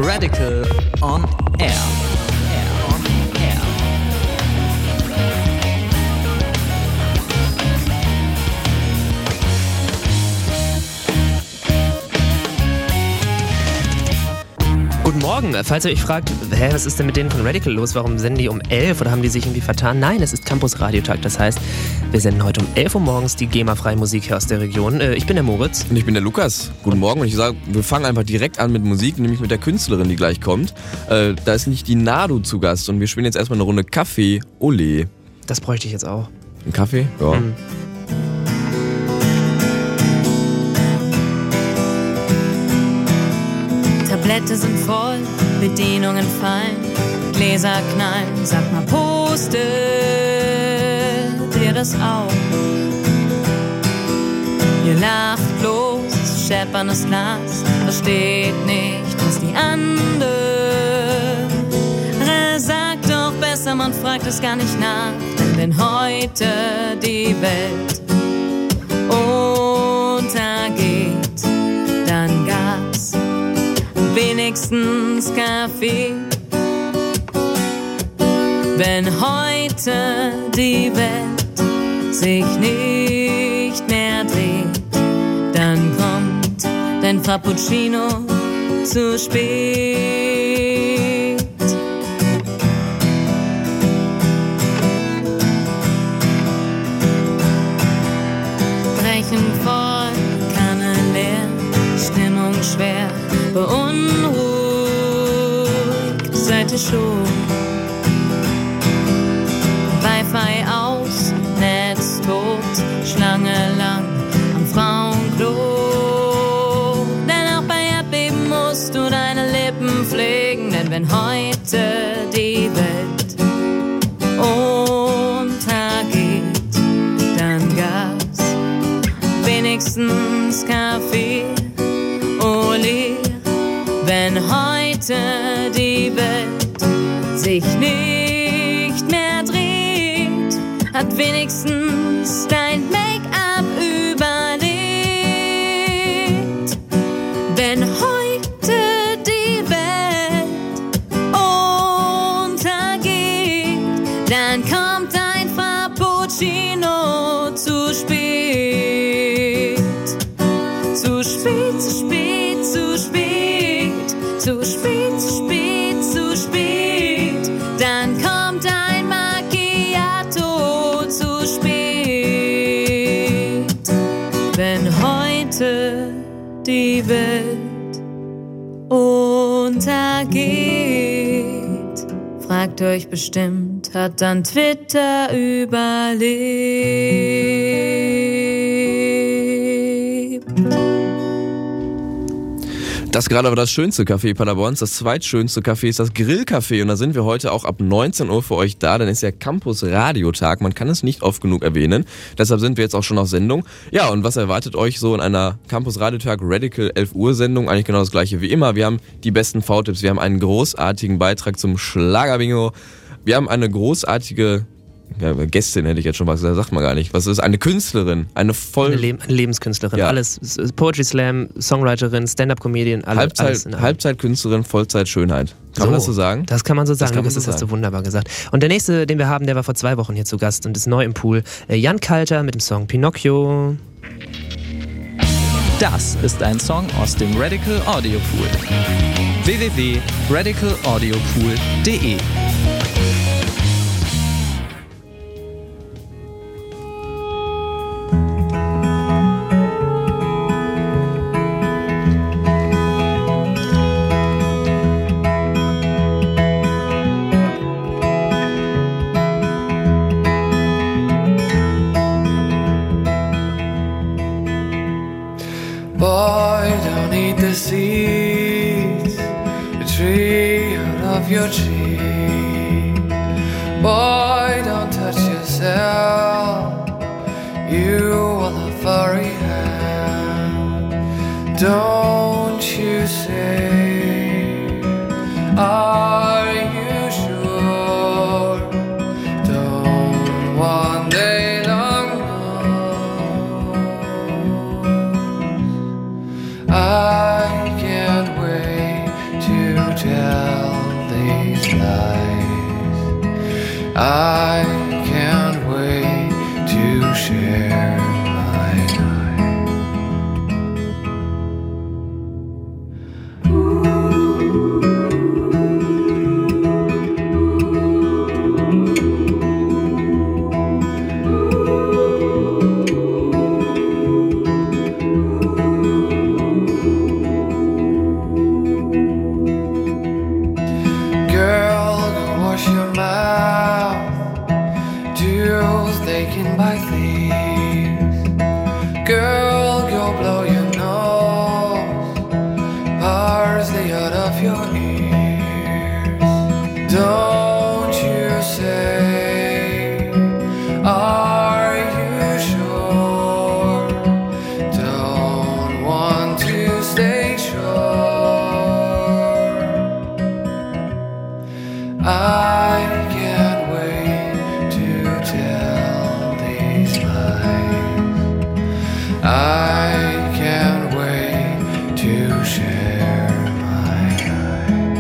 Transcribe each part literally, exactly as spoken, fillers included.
Radical on Air. Air on Air. Guten Morgen. Falls ihr euch fragt, hä, was ist denn mit denen von Radical los? Warum senden die um elf oder haben die sich irgendwie vertan? Nein, es ist Campus Radiotag. Das heißt, wir senden heute um elf Uhr morgens die GEMA-freie Musik hier aus der Region. Äh, ich bin der Moritz. Und ich bin der Lukas. Guten Morgen. Und ich sage, wir fangen einfach direkt an mit Musik, nämlich mit der Künstlerin, die gleich kommt. Äh, da ist nicht die Nadu zu Gast und wir spielen jetzt erstmal eine Runde Kaffee. Ole. Das bräuchte ich jetzt auch. Ein Kaffee? Ja. Hm. Tablette sind voll, Bedienungen fallen, Gläser knallen, sag mal, postet dir das auch? Ihr lacht bloß, schepperndes Glas, versteht nicht, was die andere sagt, doch besser, man fragt es gar nicht nach, denn wenn heute die Welt untergeht, dann Gas, wenigstens Kaffee. Wenn heute die Welt sich nicht mehr dreht, dann kommt dein Frappuccino zu spät. Brechen voll, Kanne leer, Stimmung schwer, beunruhigt seid ihr schon. Wi-Fi aus, Netz tot, Schlange lang am Frauenklo. Denn auch bei Erdbeben musst du deine Lippen pflegen, denn wenn heute die Welt untergeht, dann Gas, wenigstens Kaffee. Ole, wenn heute die Welt sich nicht mehr dreht, hat wenigstens dein Make-up überlebt. Wenn heute die Welt untergeht, dann kommt dein Frappuccino zu spät. Zu spät, zu spät, zu spät, zu spät, zu spät, zu spät, dann kommt ein Macchiato zu spät. Wenn heute die Welt untergeht, fragt euch bestimmt, hat dann Twitter überlebt? Das gerade aber das schönste Café Paderborns. Das zweitschönste Café ist das Grillcafé. Und da sind wir heute auch ab neunzehn Uhr für euch da. Dann ist ja Campus Radiotag. Man kann es nicht oft genug erwähnen. Deshalb sind wir jetzt auch schon auf Sendung. Ja, und was erwartet euch so in einer Campus Radiotag Radical elf Uhr Sendung? Eigentlich genau das gleiche wie immer. Wir haben die besten V-Tipps. Wir haben einen großartigen Beitrag zum Schlagerbingo. Wir haben eine großartige... Ja, Gästin hätte ich jetzt schon was gesagt, sagt man gar nicht. Was ist eine Künstlerin? Eine voll... Eine, Le- eine Lebenskünstlerin. Ja. Alles. Poetry Slam, Songwriterin, Stand-Up-Comedian, alle, Halbzeit, alles. In Halbzeitkünstlerin, Vollzeit-Schönheit. Kann so, man das so sagen? Das kann man so sagen. Das, Das, das ist jetzt so so wunderbar gesagt. Und der nächste, den wir haben, der war vor zwei Wochen hier zu Gast und ist neu im Pool. Jan Kalter mit dem Song Pinocchio. Das ist ein Song aus dem Radical Audio Pool. w w w punkt radical audio pool punkt d e Boy, don't eat the seeds, the tree out of your tree. Boy, don't touch yourself, you will have furry hair. Don't you say, are you sure? Don't one day long know. I can't wait to I can't wait to share my night. Girl, go wash your mouth. Jewels taken by thieves. Girl, go blow your nose. Parsley out of your ears. Don't you say, are you sure? Don't want to stay sure. I can't wait to tell these lies. I can't wait to share my night.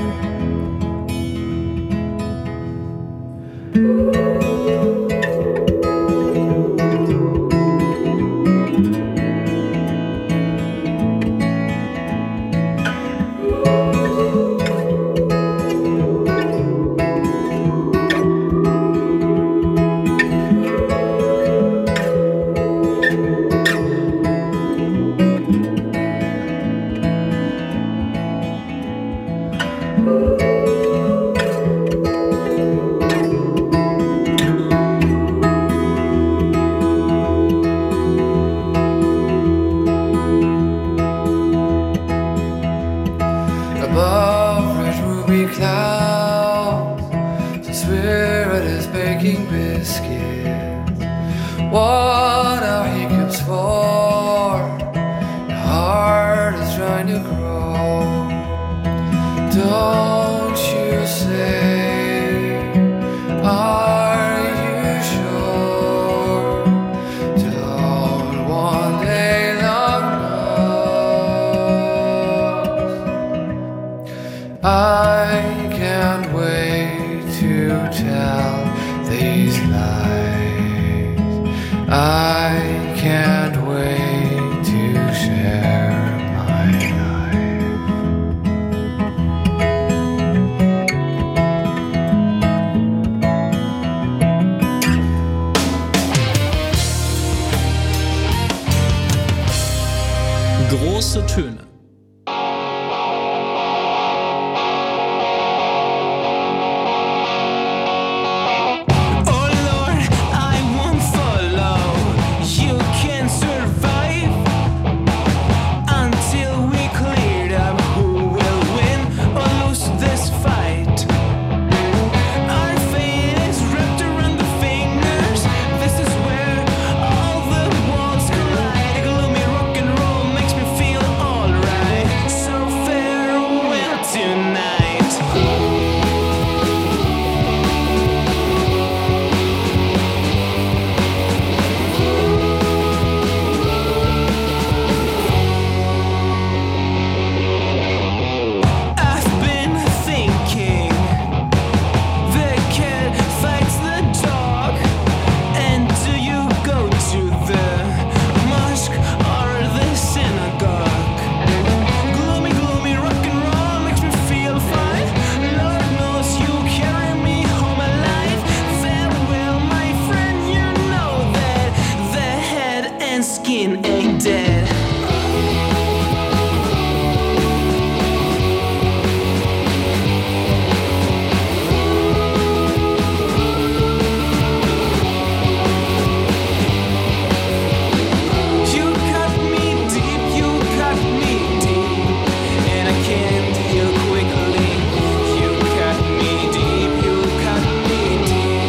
Above red ruby clouds, the spirit is baking biscuits. What are hiccups for? Your heart is trying to grow. Don't you say, are you sure? Don't want a long nose. I can't wait to tell these lies. I can't wait to share my life. Große Töne. Oh Lord, I won't follow. You can survive until we cleared up who will win or lose this fight. Our fate is wrapped around the fingers. This is where all the worlds collide. Gloomy rock and roll makes me feel alright. So farewell tonight. I've been thinking the cat fights the dog. And do you go to the mosque or the synagogue? Gloomy, gloomy rock and roll makes me feel fine. Lord knows you carry me home alive. Farewell, my friend, you know that the head and skin ain't dead. You cut me deep, you cut me deep, and I can't heal quickly. You cut me deep, you cut me deep.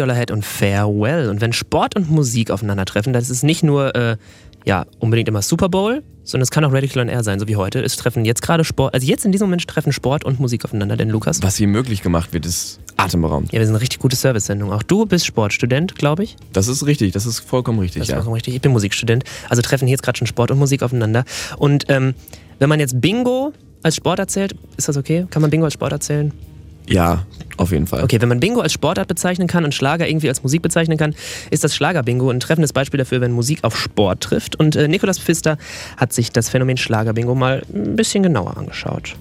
Dollar und Farewell. Und wenn Sport und Musik aufeinandertreffen, das ist nicht nur äh, ja, unbedingt immer Super Bowl, sondern es kann auch Radical on Air sein, so wie heute. Es treffen jetzt gerade Sport, also jetzt in diesem Moment treffen Sport und Musik aufeinander, denn Lukas? Was hier möglich gemacht wird, ist atemberaubend. Ja, wir sind eine richtig gute Service-Sendung. Auch du bist Sportstudent, glaube ich. Das ist richtig, das ist vollkommen richtig, Das ist ja. vollkommen richtig. Ich bin Musikstudent. Also treffen hier jetzt gerade schon Sport und Musik aufeinander. Und ähm, wenn man jetzt Bingo als Sport erzählt, ist das okay? Kann man Bingo als Sport erzählen? Ja, auf jeden Fall. Okay, wenn man Bingo als Sportart bezeichnen kann und Schlager irgendwie als Musik bezeichnen kann, ist das Schlager-Bingo ein treffendes Beispiel dafür, wenn Musik auf Sport trifft. Und äh, Nikolaus Pfister hat sich das Phänomen Schlager-Bingo mal ein bisschen genauer angeschaut.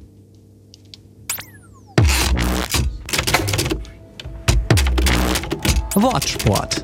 Wortsport.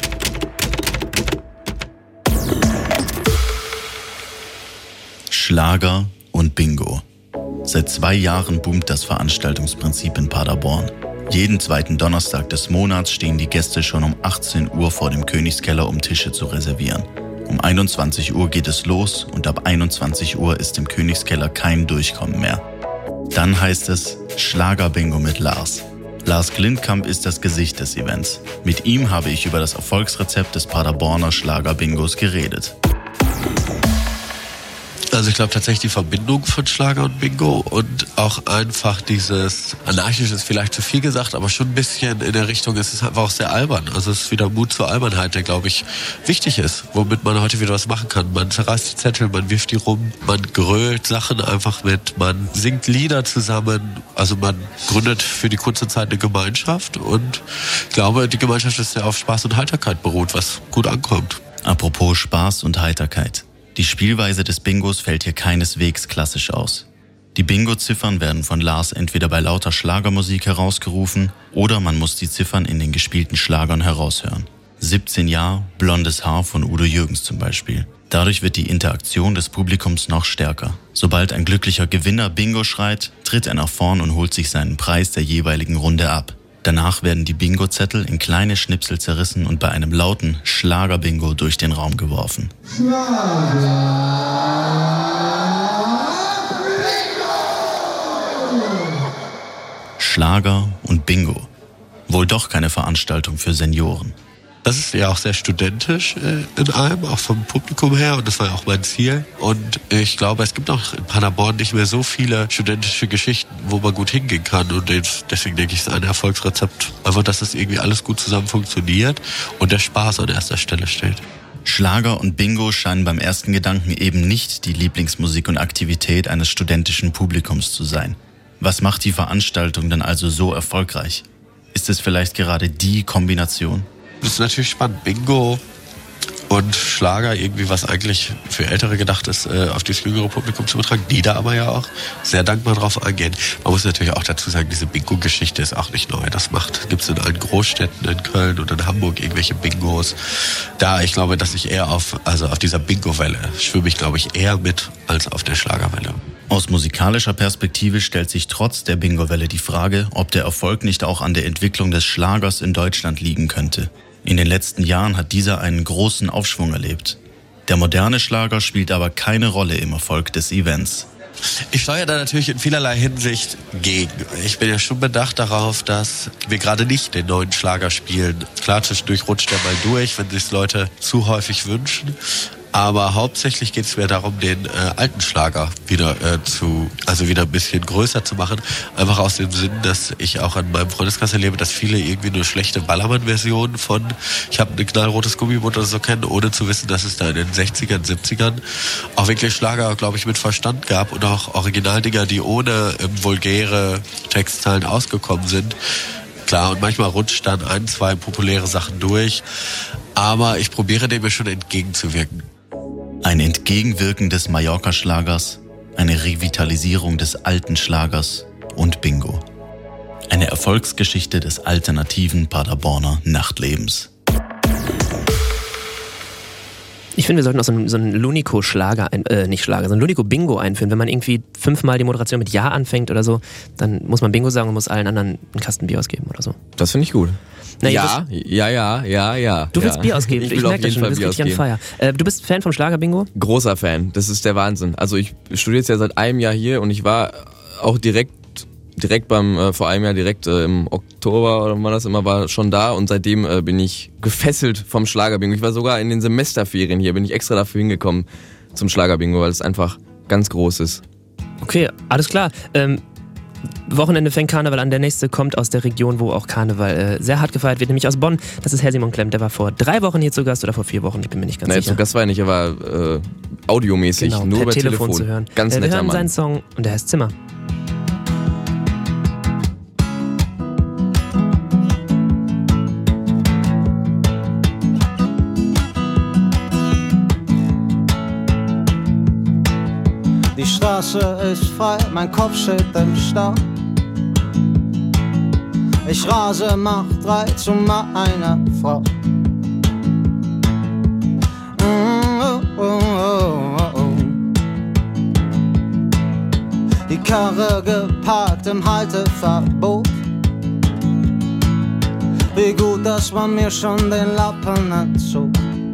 Schlager und Bingo. Seit zwei Jahren boomt das Veranstaltungsprinzip in Paderborn. Jeden zweiten Donnerstag des Monats stehen die Gäste schon um achtzehn Uhr vor dem Königskeller, um Tische zu reservieren. Um einundzwanzig Uhr geht es los und ab einundzwanzig Uhr ist im Königskeller kein Durchkommen mehr. Dann heißt es Schlager-Bingo mit Lars. Lars Glindkamp ist das Gesicht des Events. Mit ihm habe ich über das Erfolgsrezept des Paderborner Schlager-Bingos geredet. Also ich glaube tatsächlich die Verbindung von Schlager und Bingo und auch einfach dieses anarchisch ist vielleicht zu viel gesagt, aber schon ein bisschen in der Richtung, es ist einfach auch sehr albern. Also es ist wieder Mut zur Albernheit, der glaube ich wichtig ist, womit man heute wieder was machen kann. Man zerreißt die Zettel, man wirft die rum, man grölt Sachen einfach mit, man singt Lieder zusammen, also man gründet für die kurze Zeit eine Gemeinschaft und ich glaube, die Gemeinschaft ist sehr auf Spaß und Heiterkeit beruht, was gut ankommt. Apropos Spaß und Heiterkeit. Die Spielweise des Bingos fällt hier keineswegs klassisch aus. Die Bingo-Ziffern werden von Lars entweder bei lauter Schlagermusik herausgerufen oder man muss die Ziffern in den gespielten Schlagern heraushören. siebzehn Jahre, blondes Haar von Udo Jürgens zum Beispiel. Dadurch wird die Interaktion des Publikums noch stärker. Sobald ein glücklicher Gewinner Bingo schreit, tritt er nach vorn und holt sich seinen Preis der jeweiligen Runde ab. Danach werden die Bingo-Zettel in kleine Schnipsel zerrissen und bei einem lauten Schlager-Bingo durch den Raum geworfen. Schlager und Bingo. Wohl doch keine Veranstaltung für Senioren. Das ist ja auch sehr studentisch äh, in allem, auch vom Publikum her und das war ja auch mein Ziel. Und ich glaube, es gibt auch in Paderborn nicht mehr so viele studentische Geschichten, wo man gut hingehen kann. Und deswegen denke ich, ist ein Erfolgsrezept einfach, dass das irgendwie alles gut zusammen funktioniert und der Spaß an erster Stelle steht. Schlager und Bingo scheinen beim ersten Gedanken eben nicht die Lieblingsmusik und Aktivität eines studentischen Publikums zu sein. Was macht die Veranstaltung dann also so erfolgreich? Ist es vielleicht gerade die Kombination? Das ist natürlich spannend. Bingo und Schlager, irgendwie was eigentlich für Ältere gedacht ist, auf das jüngere Publikum zu übertragen, die da aber ja auch sehr dankbar drauf eingehen. Man muss natürlich auch dazu sagen, diese Bingo-Geschichte ist auch nicht neu. Das macht, gibt es in allen Großstädten, in Köln und in Hamburg irgendwelche Bingos. Da, ich glaube, dass ich eher auf, also auf dieser Bingo-Welle schwimme ich, glaube ich, eher mit als auf der Schlagerwelle. Aus musikalischer Perspektive stellt sich trotz der Bingo-Welle die Frage, ob der Erfolg nicht auch an der Entwicklung des Schlagers in Deutschland liegen könnte. In den letzten Jahren hat dieser einen großen Aufschwung erlebt. Der moderne Schlager spielt aber keine Rolle im Erfolg des Events. Ich steuere da natürlich in vielerlei Hinsicht gegen. Ich bin ja schon bedacht darauf, dass wir gerade nicht den neuen Schlager spielen. Klar, zwischendurch rutscht der mal durch, wenn sich Leute zu häufig wünschen. Aber hauptsächlich geht es mir darum, den äh, alten Schlager wieder äh, zu, also wieder ein bisschen größer zu machen. Einfach aus dem Sinn, dass ich auch an meinem Freundeskreis erlebe, dass viele irgendwie nur schlechte Ballermann-Versionen von Ich habe ein knallrotes Gummiboot oder so kennen, ohne zu wissen, dass es da in den sechzigern, siebzigern auch wirklich Schlager, glaube ich, mit Verstand gab und auch Originaldinger, die ohne ähm, vulgäre Textzeilen ausgekommen sind. Klar, und manchmal rutscht dann ein, zwei populäre Sachen durch. Aber ich probiere dem ja schon entgegenzuwirken. Ein Entgegenwirken des Mallorca-Schlagers, eine Revitalisierung des alten Schlagers und Bingo. Eine Erfolgsgeschichte des alternativen Paderborner Nachtlebens. Ich finde, wir sollten auch so einen, so einen Lunico-Schlager, ein, äh, nicht Schlager, so einen Lunico-Bingo einführen. Wenn man irgendwie fünfmal die Moderation mit Ja anfängt oder so, dann muss man Bingo sagen und muss allen anderen einen Kasten Bier ausgeben oder so. Das finde ich gut. Na, ja, ja, ja, ja, ja. Du willst ja. Bier ausgeben, ich, ich ich merke das schon, Fall du bist richtig on fire. Äh, du bist Fan vom Schlager-Bingo? Großer Fan, das ist der Wahnsinn. Also ich studiere jetzt ja seit einem Jahr hier und ich war auch direkt direkt beim, äh, vor einem Jahr direkt äh, im Oktober oder wann das immer war, schon da und seitdem äh, bin ich gefesselt vom Schlagerbingo. Ich war sogar in den Semesterferien hier, bin ich extra dafür hingekommen zum Schlagerbingo, weil es einfach ganz groß ist. Okay, alles klar. Ähm, Wochenende fängt Karneval an, der nächste kommt aus der Region, wo auch Karneval äh, sehr hart gefeiert wird, nämlich aus Bonn. Das ist Herr Simon Klemm, der war vor drei Wochen hier zu Gast oder vor vier Wochen, ich bin mir nicht ganz Nein, sicher. zu Gast war er nicht, er war äh, audiomäßig, genau, nur per über Telefon, Telefon zu hören. Ganz äh, wir netter hören Mann. seinen Song und der heißt Zimmer. Die Straße ist frei, mein Kopf steht im Stau. Ich rase, mach drei zu meiner Frau. Mm, oh, oh, oh, oh. Die Karre geparkt im Halteverbot. Wie gut, dass man mir schon den Lappen entzog.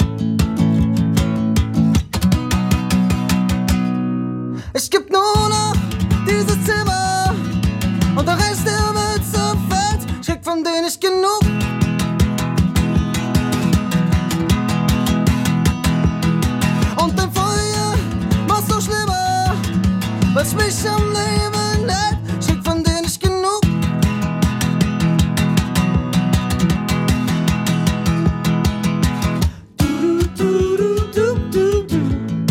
Es gibt nur noch dieses Zimmer und der Rest der Welt zerfällt. Ich krieg von denen nicht genug. Und dein Feuer macht's noch schlimmer, weil's mich am Leben hält. Ich krieg von denen nicht genug. Du, du, du, du, du, du.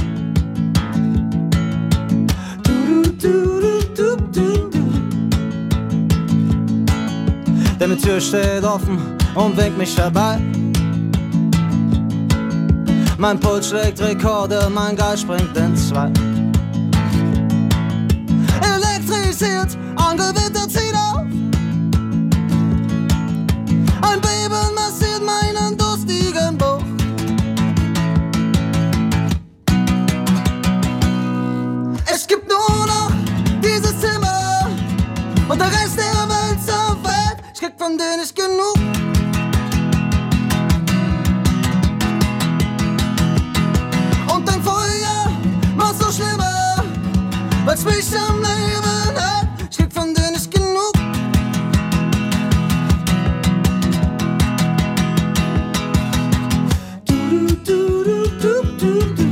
Deine Tür steht offen und winkt mich herbei. Mein Puls schlägt Rekorde, mein Geist springt in zwei. Elektrisiert, angewittert zieht auf. Ein Beben massiert meinen durstigen Bauch. Es gibt nur noch dieses Zimmer und der Rest der Welt zerfällt. Ich krieg von denen nicht genug. Und dein Feuer macht's so schlimmer, weil's mich am Leben hält. Ich krieg von denen nicht genug. Du, du, du, du, du, du.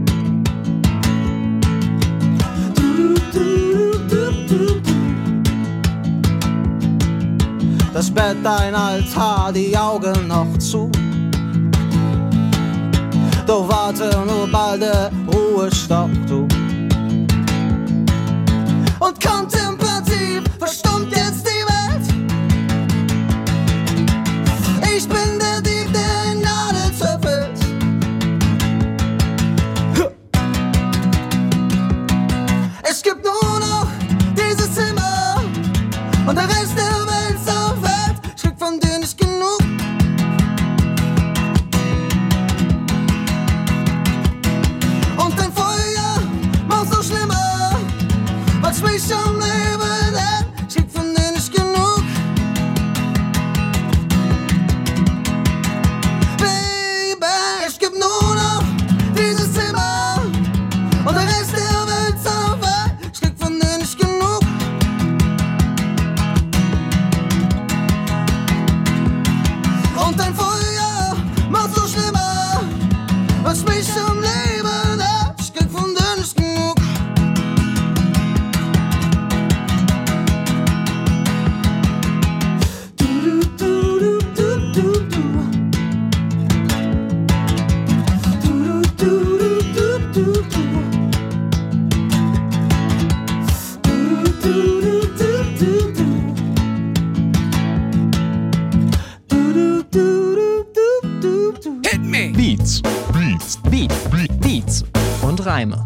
Das Bett, ein Altar, die Augen noch zu. Doch warte nur bald der Ruhestock, du. Und kontemplativ verstummt jetzt die Welt. Ich bin der Dieb, der in Nadel zerfällt. Es gibt nur noch dieses Zimmer und der Rest der Welt zerfällt. Ich krieg von dir nicht genug. Und dein Feuer macht's so schlimmer, weil's mich am Leben hält. Ich krieg von dir nicht genug. Baby, es gibt nur noch dieses Zimmer und der Rest der Welt zerfällt. Ich krieg von dir nicht genug. Und dein Feuer macht's so schlimmer, weil's mich am Leben hält. Ich krieg von dir nicht genug. Du, du, du, du, du, du. Du, du, du, du, du, du. Hit me! Beats. Beats. Beat. Beats. Und Reime.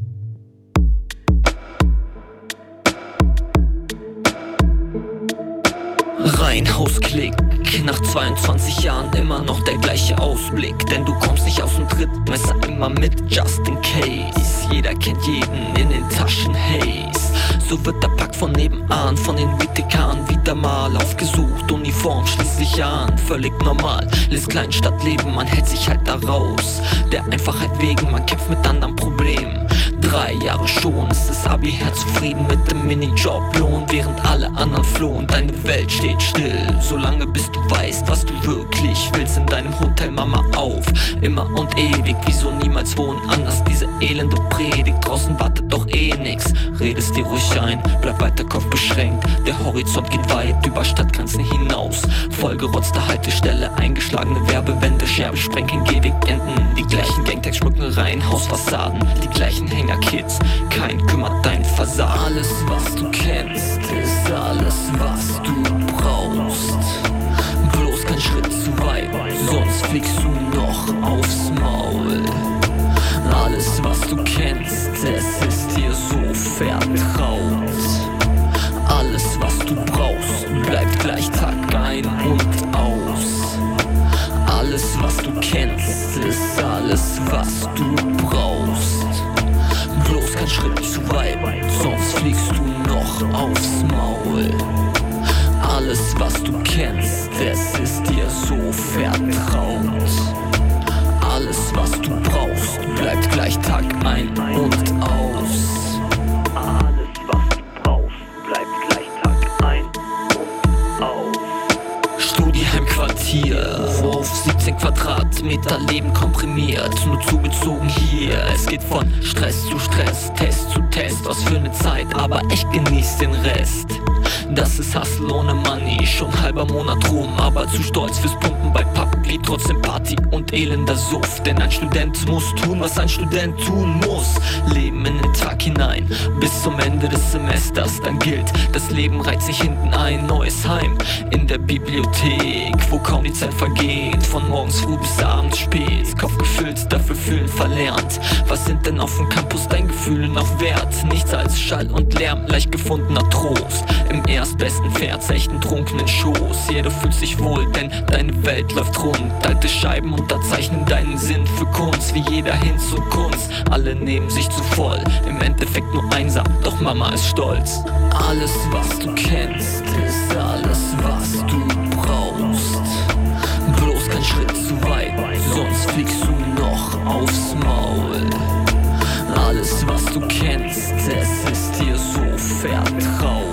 Reihenhausklick, nach zweiundzwanzig Jahren immer noch der gleiche Ausblick. Denn du kommst nicht aus dem Trittmesser immer mit, just in case. Jeder kennt jeden in den Taschen, Haze. So wird der Pack von nebenan, von den W T K'en wieder mal aufgesucht. Uniform schließt sich an, völlig normal. Lässt Kleinstadtleben, man hält sich halt da raus. Der Einfachheit wegen, man kämpft mit anderen Problemen. Drei Jahre schon ist das Abi-Herz zufrieden mit dem Minijob-Lohn, während alle anderen flohen. Deine Welt steht still, solange bis du weißt, was du wirklich willst. In deinem Hotel Mama auf, immer und ewig, wieso niemals wohnen anders? Diese elende Predigt, draußen wartet doch eh nix. Redest dir ruhig ein, bleib weiter Kopf beschränkt. Der Horizont geht weit, über Stadtgrenzen hinaus. Vollgerotzte Haltestelle, eingeschlagene Werbewände, Scherben sprengen Gehweg enden. Die gleichen Gangtags schmücken Reihenhausfassaden, die gleichen Hängerkids, kein kümmert dein Versagen. Alles, was du kennst, ist alles, was du brauchst. Bloß kein Schritt zu weit, sonst fliegst du noch aufs Maul. Alles, was du kennst, es ist dir so vertraut. Alles, was du brauchst, bleibt gleich Tag ein und aus. Alles, was du kennst, ist alles, was du brauchst. Bloß kein Schritt zu weit, sonst fliegst du noch aufs Maul. Alles, was du kennst, es ist dir so vertraut. Alles, was du brauchst, bleibt gleich Tag ein und aus. Alles, was du brauchst, bleibt gleich Tag ein und aus. Studieheimquartier, auf siebzehn Quadratmeter Leben komprimiert, nur zugezogen hier. Es geht von Stress zu Stress, Test zu Test, was für eine Zeit, aber echt genieß den Rest. Das ist Hustle ohne Money, schon halber Monat rum, aber zu stolz fürs Pumpen bei Pappglied, trotzdem Party und elender Suff. Denn ein Student muss tun, was ein Student tun muss. Leben in den Tag hinein, bis zum Ende des Semesters, dann gilt, das Leben reiht sich hinten ein. Neues Heim in der Bibliothek, wo kaum die Zeit vergeht, von morgens früh bis abends spät. Kopf gefüllt, dafür fühlen verlernt. Was sind denn auf dem Campus dein Gefühl noch wert? Nichts als Schall und Lärm, leicht gefundener Trost. Im erstbesten verzechten trunkenen Schoß. Jeder fühlt sich wohl, denn deine Welt läuft rund. Alte Scheiben unterzeichnen deinen Sinn für Kunst, wie jeder hin zur Kunst. Alle nehmen sich zu voll, im Endeffekt nur einsam, doch Mama ist stolz. Alles, was du kennst, ist alles, was du brauchst. Bloß kein Schritt zu weit, sonst fliegst du noch aufs Maul. Alles, was du kennst, es ist dir so vertraut.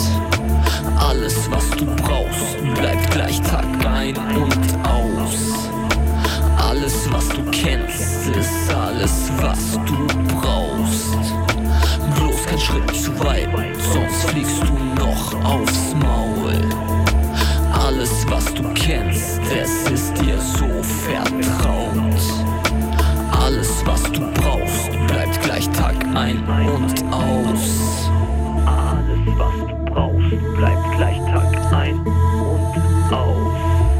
Alles, was du brauchst, bleibt gleich Tag ein und aus. Alles, was du kennst, ist alles, was du brauchst. Bloß kein Schritt zu weit, sonst fliegst du noch aufs Maul. Alles, was du kennst, es ist dir so vertraut. Alles, was du brauchst, bleibt gleich Tag ein und aus. Alles, was du brauchst, bleibt gleich Tag ein und aus.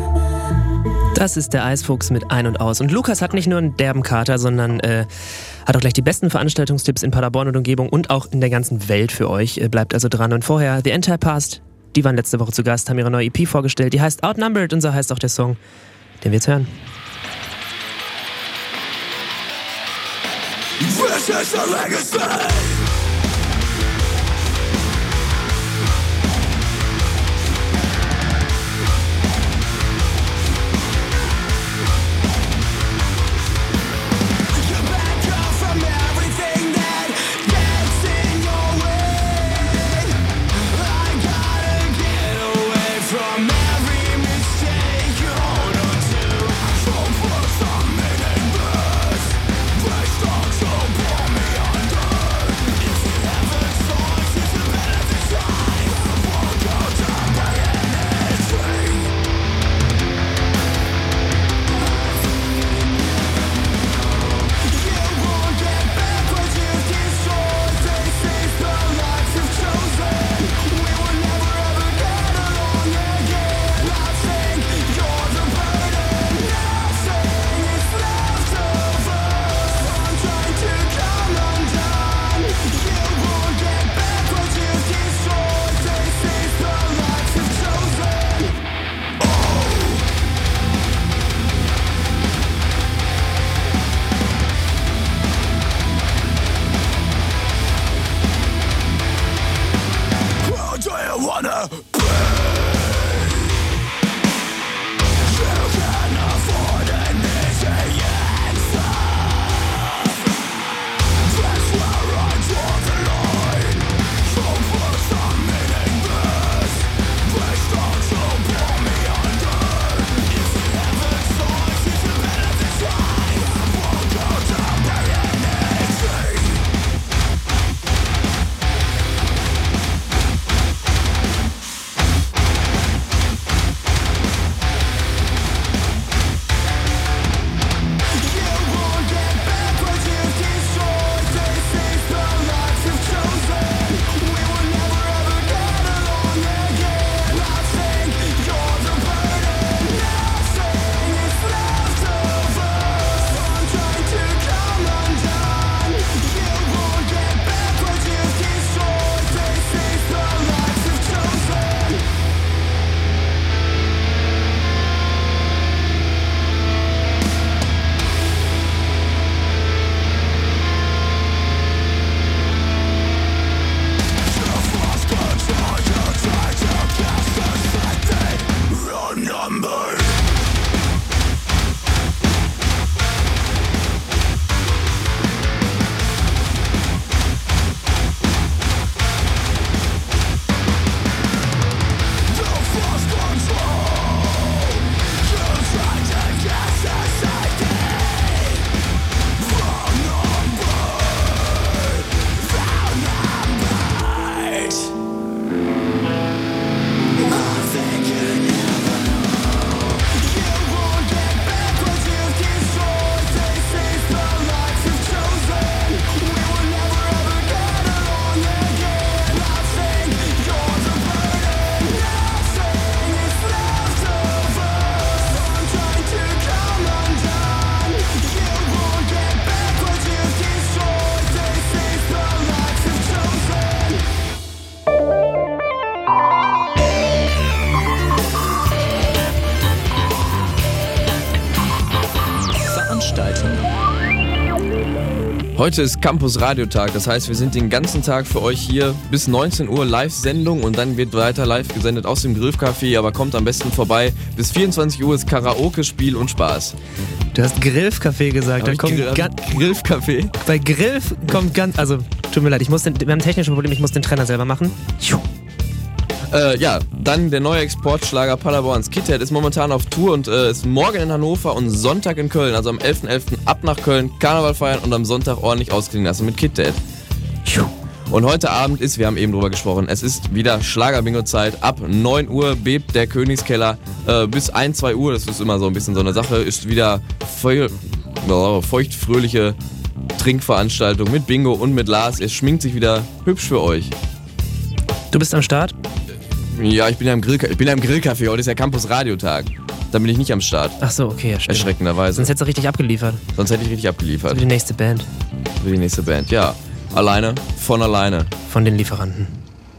Das ist der Eisfuchs mit Ein und Aus. Und Lukas hat nicht nur einen derben Kater, sondern äh, hat auch gleich die besten Veranstaltungstipps in Paderborn und Umgebung und auch in der ganzen Welt für euch. Äh, bleibt also dran. Und vorher The Entire Past, die waren letzte Woche zu Gast, haben ihre neue E P vorgestellt. Die heißt Outnumbered und so heißt auch der Song, den wir jetzt hören. This is a legacy. It's Heute ist Campus Radiotag, das heißt, wir sind den ganzen Tag für euch hier bis neunzehn Uhr Live-Sendung und dann wird weiter live gesendet aus dem Grillcafé, aber kommt am besten vorbei. Bis vierundzwanzig Uhr ist Karaoke, Spiel und Spaß. Du hast Grillcafé gesagt. Da kommt Grill, ga- Grillcafé? Bei Grill kommt ganz, also tut mir leid, ich muss den, wir haben ein technisches Problem, ich muss den Trenner selber machen. Äh, ja, dann der neue Exportschlager Paderborns. KitKat ist momentan auf Tour und äh, ist morgen in Hannover und Sonntag in Köln. Also am elften elften ab nach Köln, Karneval feiern und am Sonntag ordentlich ausklingen lassen mit KitKat. Und heute Abend ist, wir haben eben drüber gesprochen, es ist wieder Schlager-Bingo-Zeit. Ab neun Uhr bebt der Königskeller äh, bis ein, zwei Uhr. Das ist immer so ein bisschen so eine Sache. Ist wieder feu- oh, feuchtfröhliche Trinkveranstaltung mit Bingo und mit Lars. Es schminkt sich wieder hübsch für euch. Du bist am Start? Ja, ich bin ja im, Grill, ich bin ja im Grillcafé, heute ist ja Campus Radiotag. Da bin ich nicht am Start. Ach so, okay, ja, stimmt. Erschreckenderweise. Sonst hättest du richtig abgeliefert. Sonst hätte ich richtig abgeliefert. So wie die nächste Band. Wie die nächste Band, ja. Alleine, von alleine. Von den Lieferanten.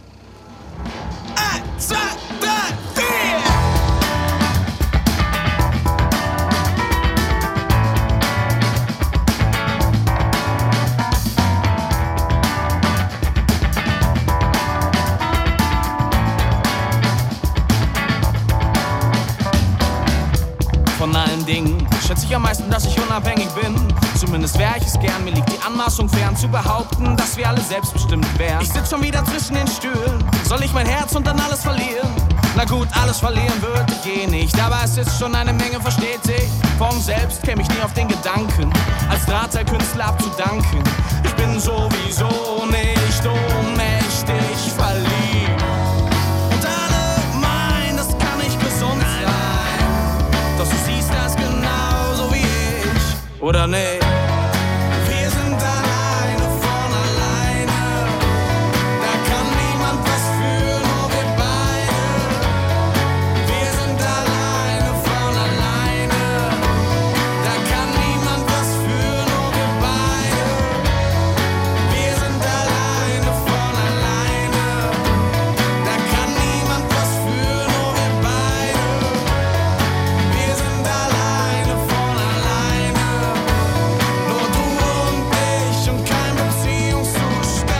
Von allen Dingen schätze ich am meisten, dass ich unabhängig bin. Zumindest wäre ich es gern. Mir liegt die Anmaßung fern zu behaupten, dass wir alle selbstbestimmt wären. Ich sitz schon wieder zwischen den Stühlen. Soll ich mein Herz und dann alles verlieren? Na gut, alles verlieren würde ich eh nicht. Aber es ist schon eine Menge, versteht sich. Von selbst käme ich nie auf den Gedanken, als Drahtseilkünstler abzudanken. Ich bin sowieso nicht ohnmächtig verliebt. Und alle meinen, das kann nicht gesund sein. Doch du siehst das genauso wie ich, oder nee? Wir sind alleine von alleine. Da kann niemand was für, nur wir beide. Wir sind alleine von alleine. Da kann niemand was für, nur wir beide. Wir sind alleine von alleine. Da kann niemand was für, nur wir beide. Wir sind alleine von alleine. Nur du und ich und kein Beziehungszustand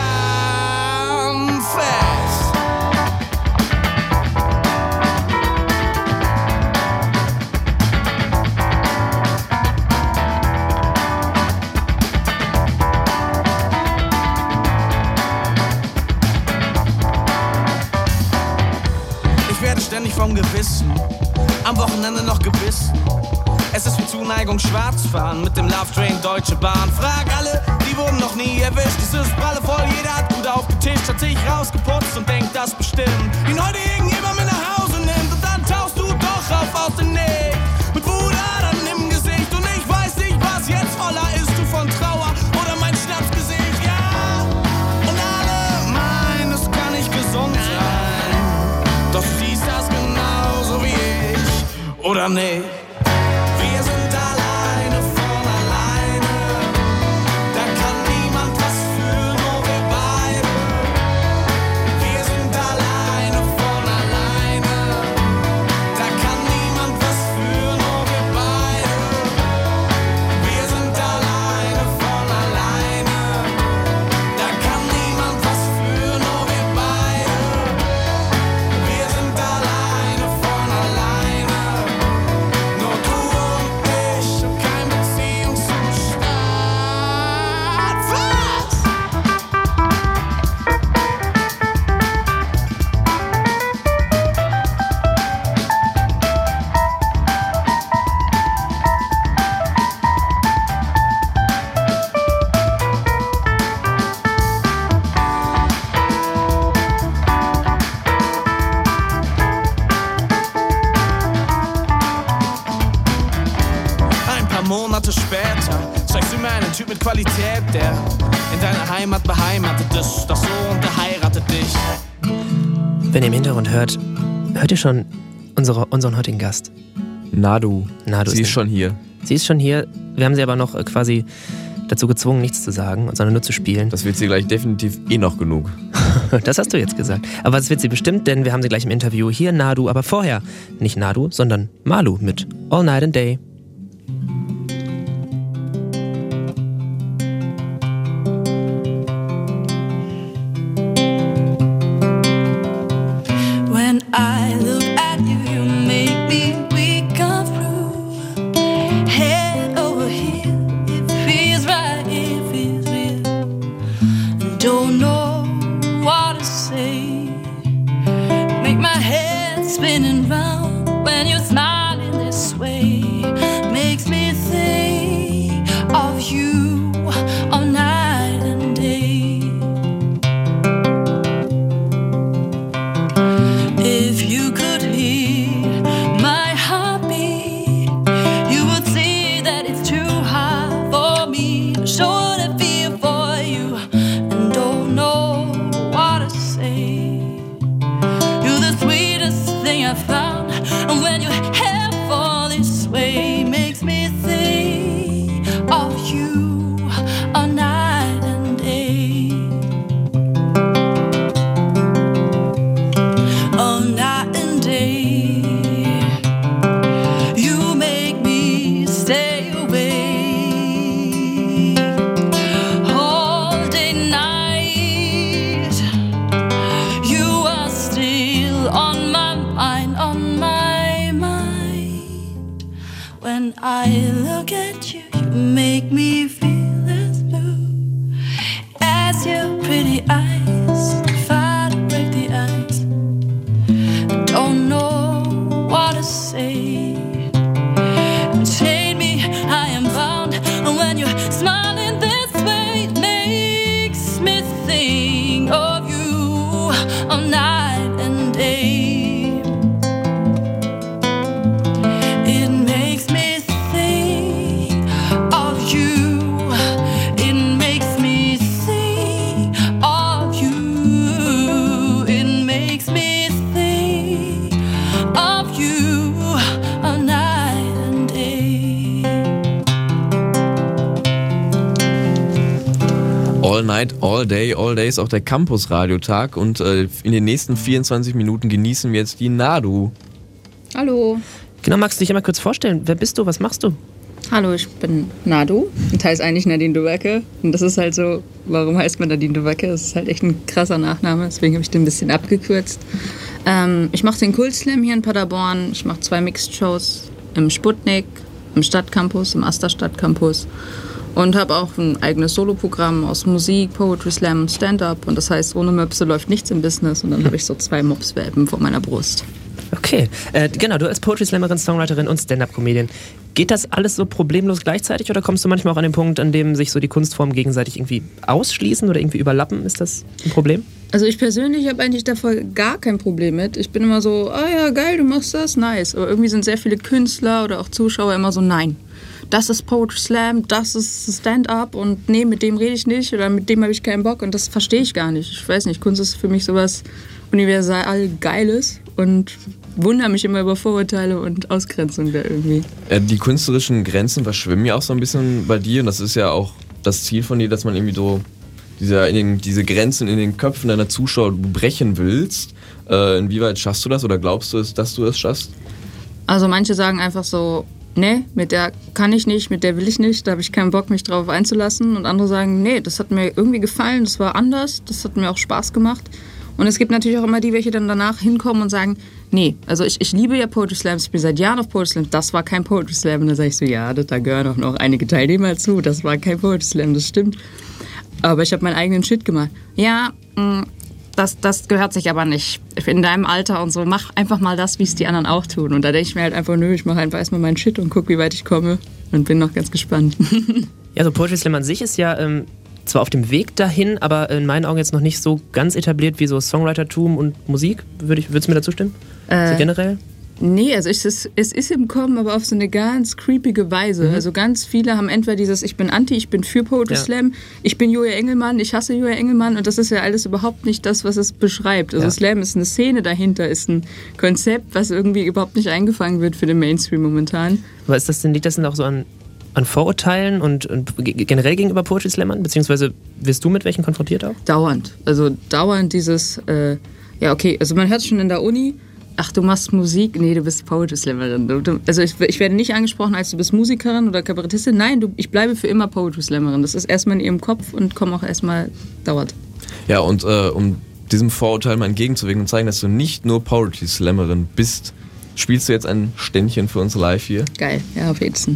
fest. Ich werde ständig vom Gewissen, am Wochenende noch gebissen. Es ist wie Zuneigung Schwarzfahren mit dem Love Train Deutsche Bahn. Frag alle, die wurden noch nie erwischt. Es ist prallevoll, jeder hat gut aufgetischt, hat sich rausgeputzt und denkt das bestimmt. Den heute irgendjemand mit nach Hause nimmt und dann tauchst du doch auf aus dem Nick. Mit Wuder dann im Gesicht und ich weiß nicht, was jetzt voller ist, du von Trauer oder mein Schnapsgesicht, ja. Und alle meinen, es kann nicht gesund sein. Doch du siehst das genauso wie ich, oder nee? Wir sind alleine von alleine. Da kann niemand was für, nur wir beide. Wir sind alleine von alleine. Da kann niemand was für, nur wir beide. Wir sind alleine von alleine. Da kann niemand was für, nur wir beide. Wir sind alleine von alleine. Nur du und ich und kein Beziehungszustand. Was? Ein paar Monate später zeigst du mir einen Typ mit Qualität, der in deiner Heimat beheimatet ist. Doch so und der heiratet dich. Wenn ihr im Hintergrund hört, hört ihr schon unsere, unseren heutigen Gast. Nadu. Nadu Sie ist schon hier. Sie ist schon hier. Wir haben sie aber noch äh, quasi dazu gezwungen, nichts zu sagen, sondern nur zu spielen. Das wird sie gleich definitiv eh noch genug. Das hast du jetzt gesagt. Aber das wird sie bestimmt, denn wir haben sie gleich im Interview. Hier Nadu, aber vorher nicht Nadu, sondern Malu mit All Night and Day. don't know what to say. Make my head spinning round when you're smiling this way. Makes me think of you all night and day. If you could hear my heartbeat, you would see that it's too hard for me to show the fear for you, and don't know what to say. You're the sweetest thing I've found, and when your hair falls this way, makes me think of you all night and day. All night and day, you make me stay awake. All day, night, you are still on my mind, on my mind. When I look at you, you make me feel as blue as your pretty eyes. If I break the ice, don't know what to say. Chain me, I am bound, and when you're smiling this way, it makes me think of you all night and day. It makes me think of you. It makes me think of you. It makes me think of you all night and day. All Night, All Day, All Day ist auch der Campus-Radiotag und äh, in den nächsten vierundzwanzig Minuten genießen wir jetzt die Nadu. Hallo. Genau, magst du dich einmal kurz vorstellen? Wer bist du? Was machst du? Hallo, ich bin Nadu und heiße eigentlich Nadine Dubacke. Und das ist halt so, warum heißt man Nadine Dubacke? Das ist halt echt ein krasser Nachname, deswegen habe ich den ein bisschen abgekürzt. Ähm, ich mache den Kultslam hier in Paderborn. Ich mache zwei Mixed-Shows im Sputnik, im Stadtcampus, im Asta Stadtcampus. Und habe auch ein eigenes Soloprogramm aus Musik, Poetry Slam und Stand-Up. Und das heißt, ohne Möpse läuft nichts im Business. Und dann habe ich so zwei Mopswelpen vor meiner Brust. Okay, äh, genau, du als Poetry Slammerin, Songwriterin und Stand-Up-Comedian. Geht das alles so problemlos gleichzeitig oder kommst du manchmal auch an den Punkt, an dem sich so die Kunstformen gegenseitig irgendwie ausschließen oder irgendwie überlappen? Ist das ein Problem? Also ich persönlich habe eigentlich davor gar kein Problem mit. Ich bin immer so, ah ja, geil, du machst das, nice. Aber irgendwie sind sehr viele Künstler oder auch Zuschauer immer so, nein. Das ist Poetry Slam, das ist Stand-Up und nee, mit dem rede ich nicht oder mit dem habe ich keinen Bock und das verstehe ich gar nicht. Ich weiß nicht, Kunst ist für mich sowas universal Geiles und wundere mich immer über Vorurteile und Ausgrenzung da irgendwie. Äh, die künstlerischen Grenzen verschwimmen ja auch so ein bisschen bei dir und das ist ja auch das Ziel von dir, dass man irgendwie so diese, in den, diese Grenzen in den Köpfen deiner Zuschauer brechen willst. Äh, inwieweit schaffst du das oder glaubst du es, dass du es schaffst? Also manche sagen einfach so, nee, mit der kann ich nicht, mit der will ich nicht, da habe ich keinen Bock, mich drauf einzulassen. Und andere sagen, nee, das hat mir irgendwie gefallen, das war anders, das hat mir auch Spaß gemacht. Und es gibt natürlich auch immer die, welche dann danach hinkommen und sagen, nee, also ich, ich liebe ja Poetry Slams, ich bin seit Jahren auf Poetry Slam, das war kein Poetry Slam. Und dann sage ich so, ja, da gehören auch noch einige Teilnehmer zu, das war kein Poetry Slam, das stimmt. Aber ich habe meinen eigenen Shit gemacht. Ja, mh, das, das gehört sich aber nicht in deinem Alter und so. Mach einfach mal das, wie es die anderen auch tun. Und da denke ich mir halt einfach, nö, ich mache einfach erstmal meinen Shit und gucke, wie weit ich komme. Und bin noch ganz gespannt. Ja, so Poetry Slam an sich ist ja ähm, zwar auf dem Weg dahin, aber in meinen Augen jetzt noch nicht so ganz etabliert wie so Songwritertum und Musik. Würde ich, würdest du mir dazu stimmen? Äh, so generell? Nee, also ich, es, es ist im Kommen, aber auf so eine ganz creepige Weise. Mhm. Also ganz viele haben entweder dieses, ich bin anti, ich bin für Poetry ja. Slam, ich bin Julia Engelmann, ich hasse Julia Engelmann und das ist ja alles überhaupt nicht das, was es beschreibt. Also ja. Slam ist eine Szene dahinter, ist ein Konzept, was irgendwie überhaupt nicht eingefangen wird für den Mainstream momentan. Aber ist das denn, liegt das denn auch so an, an Vorurteilen und, und generell gegenüber Poetry Slammern? Beziehungsweise wirst du mit welchen konfrontiert auch? Dauernd. Also dauernd dieses, äh, ja okay, also man hört es schon in der Uni, ach, du machst Musik? Nee, du bist Poetry Slammerin. Du, du, also ich, ich werde nicht angesprochen als du bist Musikerin oder Kabarettistin. Nein, du, ich bleibe für immer Poetry Slammerin. Das ist erstmal in ihrem Kopf und kommt auch erstmal, dauert. Ja, und äh, um diesem Vorurteil mal entgegenzuwirken und zeigen, dass du nicht nur Poetry Slammerin bist, spielst du jetzt ein Ständchen für uns live hier? Geil, ja, auf jeden Fall.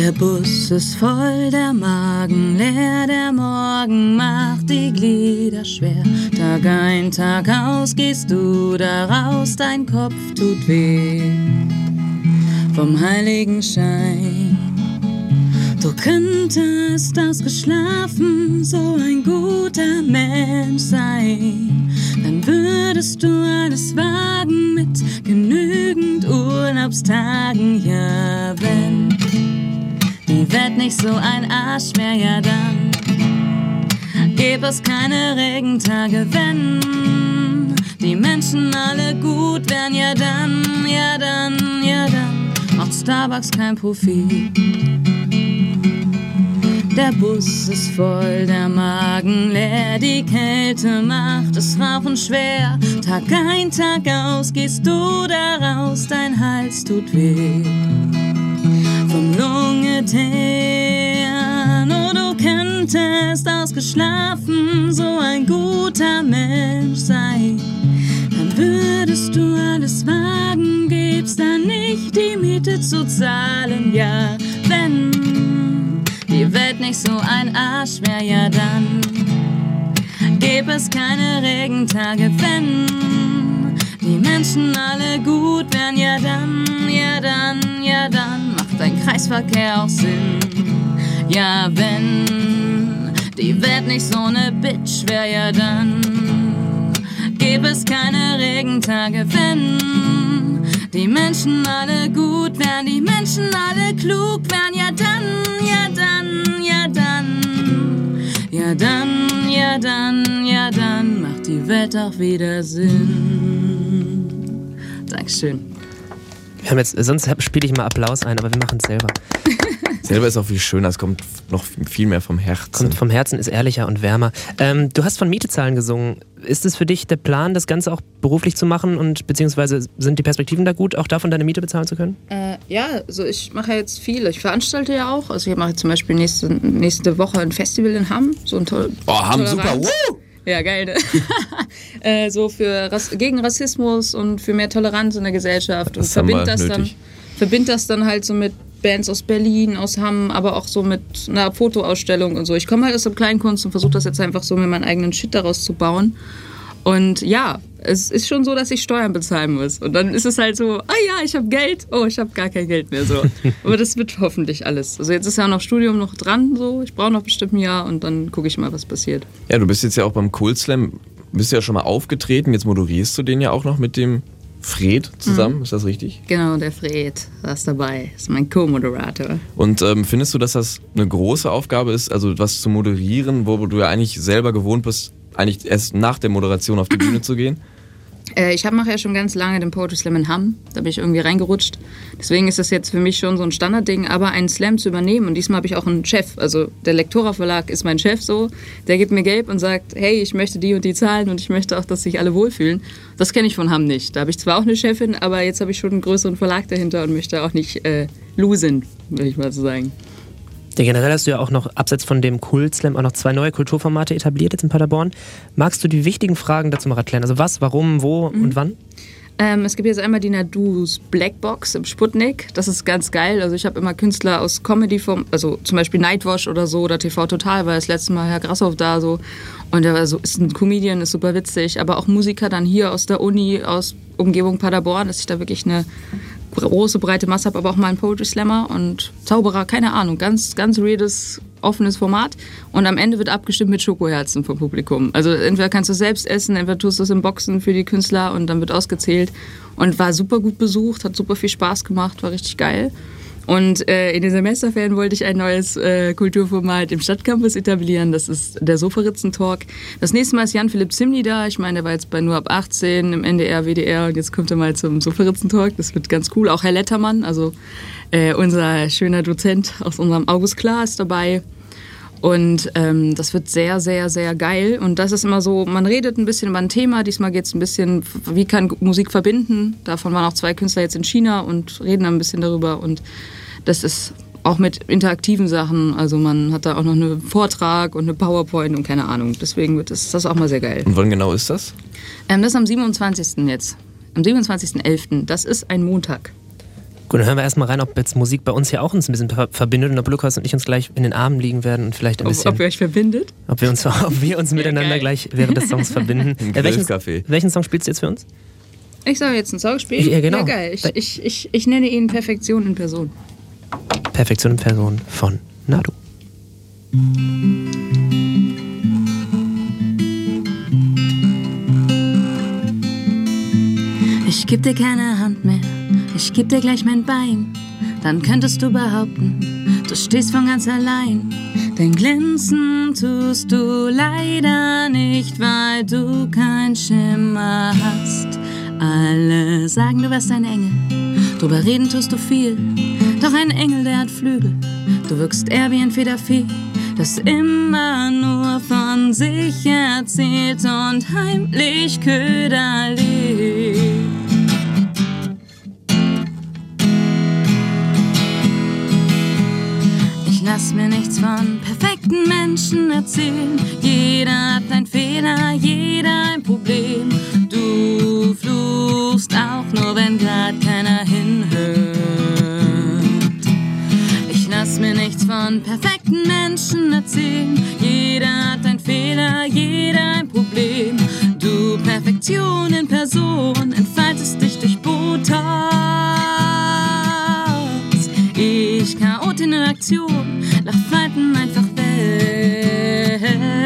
Der Bus ist voll, der Magen leer, der Morgen macht die Glieder schwer. Tag ein, Tag aus gehst du da raus, dein Kopf tut weh vom Heiligenschein. Du könntest ausgeschlafen so ein guter Mensch sein. Dann würdest du alles wagen mit genügend Urlaubstagen. Ja, wenn die Welt nicht so ein Arsch wär, ja dann gäbe es keine Regentage. Wenn die Menschen alle gut wären, ja dann, ja dann, ja dann macht Starbucks kein Profit. Der Bus ist voll, der Magen leer, die Kälte macht das Rauchen schwer. Tag ein, Tag aus gehst du da raus, dein Hals tut weh vom Lunge teeren. Oh, du könntest ausgeschlafen so ein guter Mensch sein. Dann würdest du alles wagen, gibst dann nicht die Miete zu zahlen. Ja, wenn die Welt nicht so ein Arsch wär, ja dann gäbe es keine Regentage. Wenn die Menschen alle gut wären, ja dann, ja dann, ja dann macht ein Kreisverkehr auch Sinn. Ja, wenn die Welt nicht so ne Bitch wär, ja dann gäbe es keine Regentage. Wenn die Menschen alle gut wären, die Menschen alle klug wären, ja dann, ja dann, ja dann, ja dann, ja dann, ja dann macht die Welt auch wieder Sinn. Dankeschön. Wir haben jetzt, sonst spiele ich mal Applaus ein, aber wir machen es selber. Selber ist auch viel schöner, es kommt noch viel mehr vom Herzen. Kommt vom Herzen, ist ehrlicher und wärmer. Ähm, du hast von Mietezahlen gesungen. Ist es für dich der Plan, das Ganze auch beruflich zu machen und beziehungsweise sind die Perspektiven da gut, auch davon deine Miete bezahlen zu können? Äh, ja, also ich mache ja jetzt viel. Ich veranstalte ja auch. Also ich mache zum Beispiel nächste, nächste Woche ein Festival in Hamm. So ein toll, oh, Hamm, super, woo! Ja, geil, ne? äh, so für Rass- gegen Rassismus und für mehr Toleranz in der Gesellschaft. Das und verbinde das, dann, verbind das dann halt so mit Bands aus Berlin, aus Hamm, aber auch so mit einer Fotoausstellung und so. Ich komme halt aus der Kleinkunst und versuche das jetzt einfach so mit meinem eigenen Shit daraus zu bauen. Und ja, es ist schon so, dass ich Steuern bezahlen muss. Und dann ist es halt so, ah ja, ich habe Geld, oh, ich habe gar kein Geld mehr. So. Aber das wird hoffentlich alles. Also jetzt ist ja noch Studium noch dran, so. Ich brauche noch bestimmt ein Jahr und dann gucke ich mal, was passiert. Ja, du bist jetzt ja auch beim Cool Slam, bist ja schon mal aufgetreten, jetzt moderierst du den ja auch noch mit dem Fred zusammen, mhm. Ist das richtig? Genau, der Fred, da ist dabei, ist mein Co-Moderator. Und ähm, findest du, dass das eine große Aufgabe ist, also was zu moderieren, wo du ja eigentlich selber gewohnt bist, eigentlich erst nach der Moderation auf die Bühne zu gehen? Äh, ich mache ja schon ganz lange den Poetry Slam in Hamm, da bin ich irgendwie reingerutscht. Deswegen ist das jetzt für mich schon so ein Standardding, aber einen Slam zu übernehmen, und diesmal habe ich auch einen Chef, also der Lektora Verlag ist mein Chef so, der gibt mir Geld und sagt, hey, ich möchte die und die Zahlen und ich möchte auch, dass sich alle wohlfühlen. Das kenne ich von Hamm nicht. Da habe ich zwar auch eine Chefin, aber jetzt habe ich schon einen größeren Verlag dahinter und möchte auch nicht äh, losen, würde ich mal so sagen. Ja, generell hast du ja auch noch, abseits von dem Cool Slam, auch noch zwei neue Kulturformate etabliert jetzt in Paderborn. Magst du die wichtigen Fragen dazu mal erklären? Also was, warum, wo mhm. und wann? Ähm, es gibt jetzt einmal die Nadus Blackbox im Sputnik. Das ist ganz geil. Also ich habe immer Künstler aus Comedy, vom, also zum Beispiel Nightwash oder so oder T V Total, war das letzte Mal Herr Grashoff da so. Und der war so, ist ein Comedian, ist super witzig. Aber auch Musiker dann hier aus der Uni, aus Umgebung Paderborn, dass ich da wirklich eine große, breite Masse habe, aber auch mal einen Poetry Slammer und Zauberer, keine Ahnung, ganz, ganz weirdes, offenes Format. Und am Ende wird abgestimmt mit Schokoherzen vom Publikum. Also entweder kannst du es selbst essen, entweder tust du es im Boxen für die Künstler und dann wird ausgezählt. Und war super gut besucht, hat super viel Spaß gemacht, war richtig geil. Und äh, in den Semesterferien wollte ich ein neues äh, Kulturformat im Stadtcampus etablieren. Das ist der Sofaritzen-Talk. Das nächste Mal ist Jan-Philipp Zimny da. Ich meine, der war jetzt bei Nur ab achtzehn im N D R, W D R und jetzt kommt er mal zum Sofaritzen-Talk. Das wird ganz cool. Auch Herr Lettermann, also äh, unser schöner Dozent aus unserem August Klar ist dabei. Und ähm, das wird sehr, sehr, sehr geil. Und das ist immer so, man redet ein bisschen über ein Thema. Diesmal geht es ein bisschen, wie kann Musik verbinden. Davon waren auch zwei Künstler jetzt in China und reden ein bisschen darüber. Und das ist auch mit interaktiven Sachen. Also man hat da auch noch einen Vortrag und eine PowerPoint und keine Ahnung. Deswegen wird das, das auch mal sehr geil. Und wann genau ist das? Ähm, das ist am siebenundzwanzigsten jetzt. Am siebenundzwanzigsten elften Das ist ein Montag. Gut, dann hören wir erstmal rein, ob jetzt Musik bei uns hier auch uns ein bisschen ver- verbindet und ob Lukas und ich uns gleich in den Armen liegen werden und vielleicht ein Ob, bisschen... ob ihr euch verbindet? Ob wir uns, ob wir uns miteinander geil. gleich während des Songs verbinden. Ein Äh, welchen, Grillcafé. welchen Song spielst du jetzt für uns? Ich soll jetzt einen Song spielen? Ja, genau. Ja, geil. Ich, ich, ich, ich nenne ihn Perfektion in Person. Perfektion in Person von Nadu. Ich geb dir keine Hand mehr, ich geb dir gleich mein Bein. Dann könntest du behaupten, du stehst von ganz allein. Denn glänzen tust du leider nicht, weil du kein Schimmer hast. Alle sagen, du wärst ein Engel, drüber reden tust du viel. Doch ein Engel, der hat Flügel, du wirkst eher wie ein Federvieh, das immer nur von sich erzählt und heimlich Köder liebt. Ich lass mir nichts von perfekten Menschen erzählen. Jeder hat einen Fehler, jeder ein Problem. Du fluchst auch nur, wenn grad keiner hinhört. Ich lass mir nichts von perfekten Menschen erzählen. Jeder hat einen Fehler, jeder ein Problem. Du Perfektion in Person, entfaltest dich durch Botox. Ich Chaotin in Aktion, lach Falten einfach weg.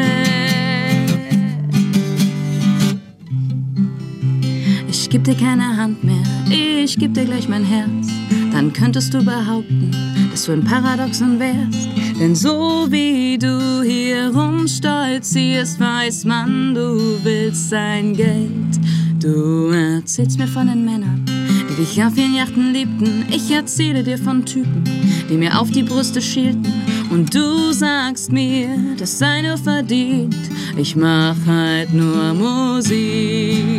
Ich geb dir keine Hand mehr, ich geb dir gleich mein Herz. Dann könntest du behaupten, dass du ein Paradoxon wärst. Denn so wie du hier rumstolzierst, weiß man, du willst sein Geld. Du erzählst mir von den Männern, die dich auf ihren Yachten liebten. Ich erzähle dir von Typen, die mir auf die Brüste schielten. Und du sagst mir, das sei nur verdient. Ich mach halt nur Musik.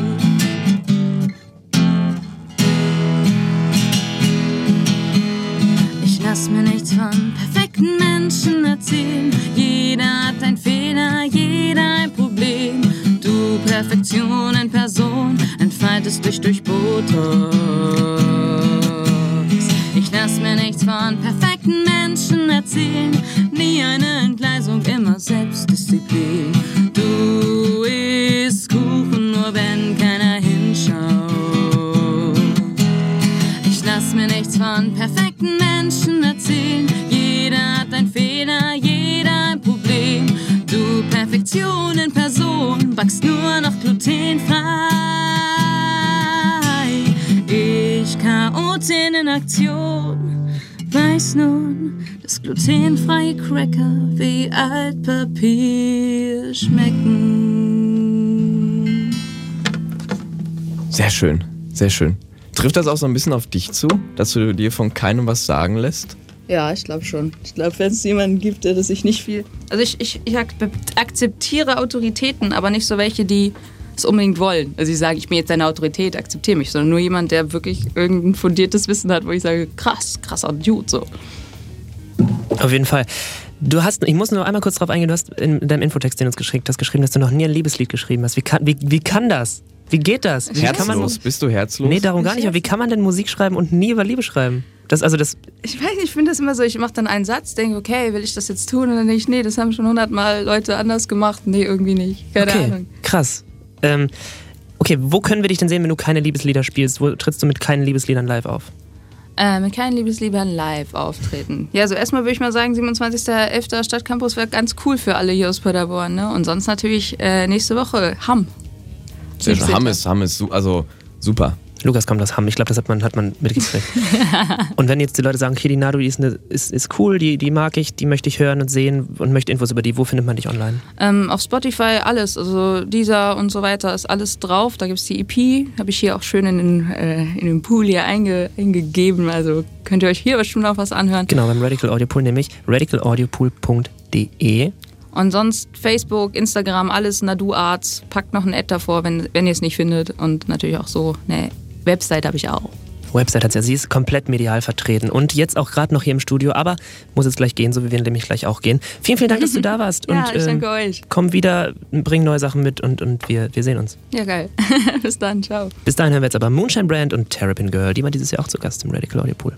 Ich lass mir nichts von perfekten Menschen erzählen. Jeder hat einen Fehler, jeder ein Problem. Du Perfektion in Person, entfaltest dich durch Botox. Ich lass mir nichts von perfekten Menschen erzählen. Nie eine Entgleisung, immer Selbstdisziplin. Du isst Kuchen, nur wenn keiner hinschaut. Ich lass mir nichts von perfekten Menschen erzählen. Jeder hat einen Fehler, jeder ein Problem. Du Perfektion in Person, backst nur noch glutenfrei. Ich Chaotin in Aktion, weiß nun, dass glutenfreie Cracker wie Altpapier schmecken. Sehr schön, sehr schön. Trifft das auch so ein bisschen auf dich zu, dass du dir von keinem was sagen lässt? Ja, ich glaube schon. Ich glaube, wenn es jemanden gibt, der das sich nicht viel... Also ich, ich, ich akzeptiere Autoritäten, aber nicht so welche, die es unbedingt wollen. Also ich sage, ich bin jetzt deine Autorität, akzeptiere mich, sondern nur jemand, der wirklich irgendein fundiertes Wissen hat, wo ich sage, krass, krasser Dude, so. Auf jeden Fall. Du hast, ich muss nur einmal kurz drauf eingehen, du hast in deinem Infotext, den du uns geschickt hast, geschrieben, dass du noch nie ein Liebeslied geschrieben hast. Wie kann, wie, wie kann das? Wie geht das? Wie Herzlos? kann man, Bist du herzlos? Nee, darum gar nicht. Aber wie kann man denn Musik schreiben und nie über Liebe schreiben? Das, also das Ich weiß nicht, ich finde das immer so, ich mache dann einen Satz, denke, okay, will ich das jetzt tun? Und dann denke ich, nee, das haben schon hundertmal Leute anders gemacht. Nee, irgendwie nicht. Keine okay, Ahnung. Krass. Ähm, okay, wo können wir dich denn sehen, wenn du keine Liebeslieder spielst? Wo trittst du mit keinen Liebesliedern live auf? Äh, mit keinen Liebesliedern live auftreten. Ja, also erstmal würde ich mal sagen, siebenundzwanzigster elfter Stadtcampus wäre ganz cool für alle hier aus Paderborn. Ne? Und sonst natürlich äh, nächste Woche Hamm. Sehr schön. Hamm ist, Hamm ist su- also super. Lukas kommt aus Hamm. Ich glaube, das hat man, hat man mitgekriegt. Und wenn jetzt die Leute sagen, okay, die Nadu, die ist, eine, ist, ist cool, die, die mag ich, die möchte ich hören und sehen und möchte Infos über die, wo findet man dich online? Ähm, auf Spotify alles, also Deezer und so weiter ist alles drauf. Da gibt es die E P, habe ich hier auch schön in den, äh, in den Pool hier einge, eingegeben. Also könnt ihr euch hier bestimmt auch was anhören. Genau, beim Radical Audio Pool nämlich radical audio pool punkt de. Und sonst Facebook, Instagram, alles Nadu Arts. Packt noch ein Ad davor, wenn, wenn ihr es nicht findet. Und natürlich auch so eine Website habe ich auch. Website hat sie ja, sie ist komplett medial vertreten und jetzt auch gerade noch hier im Studio, aber muss jetzt gleich gehen, so wie wir nämlich gleich auch gehen. Vielen, vielen Dank, dass du da warst. Ja, und, ich danke ähm, euch. Komm wieder, bring neue Sachen mit und, und wir, wir sehen uns. Ja, geil. Bis dann, ciao. Bis dahin hören wir jetzt aber Moonshine Brand und Terrapin Girl, die war dieses Jahr auch zu Gast im Radical Audio Pool.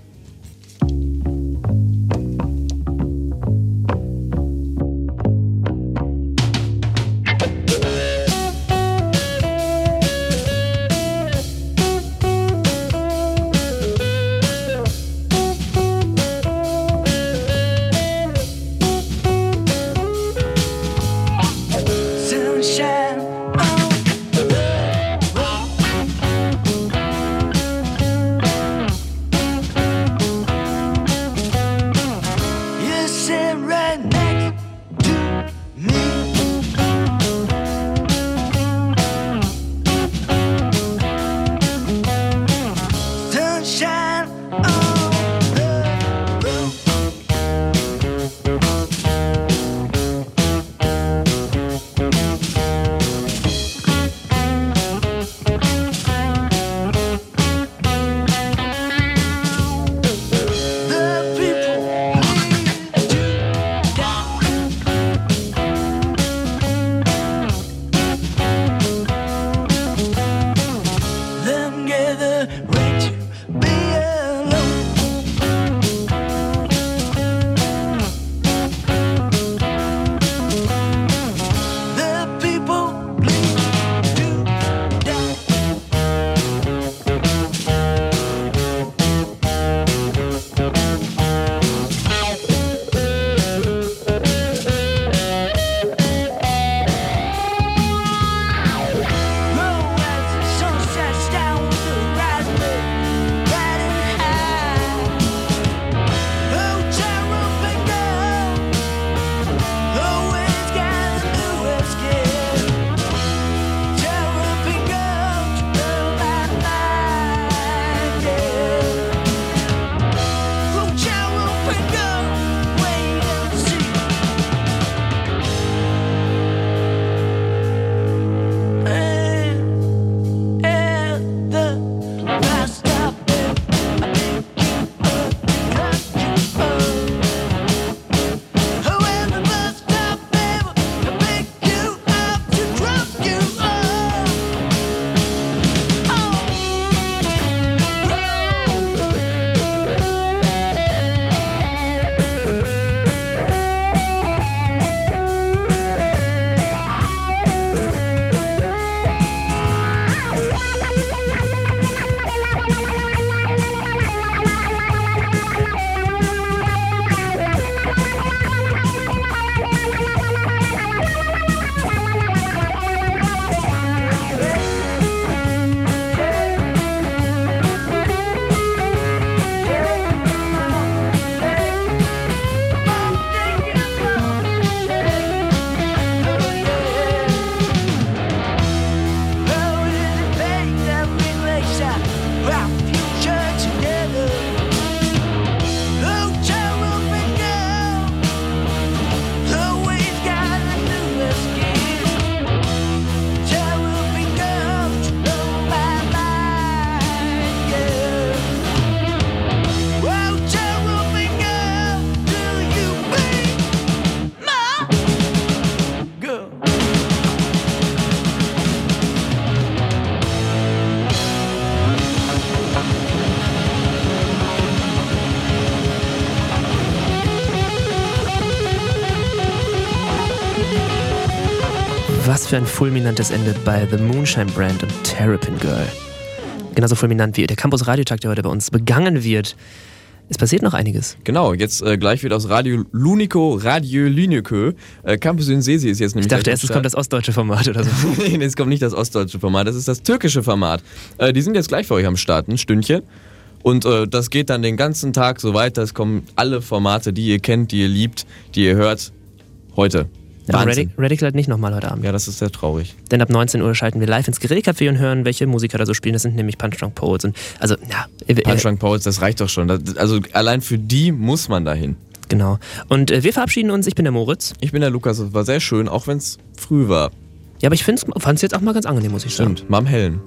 Was für ein fulminantes Ende bei The Moonshine Brand und Terrapin Girl. Genauso fulminant wie der Campus Radiotag, der heute bei uns begangen wird. Es passiert noch einiges. Genau, jetzt äh, gleich wird aus Radio Lunico Radio Lünekö. Äh, Campus in Sesi ist jetzt nämlich. Ich dachte erst, es kommt das ostdeutsche Format oder so. Nee, es kommt nicht das ostdeutsche Format, das ist das türkische Format. Äh, die sind jetzt gleich für euch am Start, ein Stündchen. Und äh, das geht dann den ganzen Tag so weiter. Es kommen alle Formate, die ihr kennt, die ihr liebt, die ihr hört, heute. Ja, Radic- Radical halt nicht nochmal heute Abend. Ja, das ist sehr traurig. Denn ab neunzehn Uhr schalten wir live ins Grillcafé und hören, welche Musiker da so spielen. Das sind nämlich Punch Drunk Poets. Und also, ja, Punch Drunk Poets, das reicht doch schon. Das, also allein für die muss man dahin. Genau. Und äh, wir verabschieden uns. Ich bin der Moritz. Ich bin der Lukas. Es war sehr schön, auch wenn es früh war. Ja, aber ich fand es jetzt auch mal ganz angenehm, muss ich sagen. Stimmt, mal am Hellen.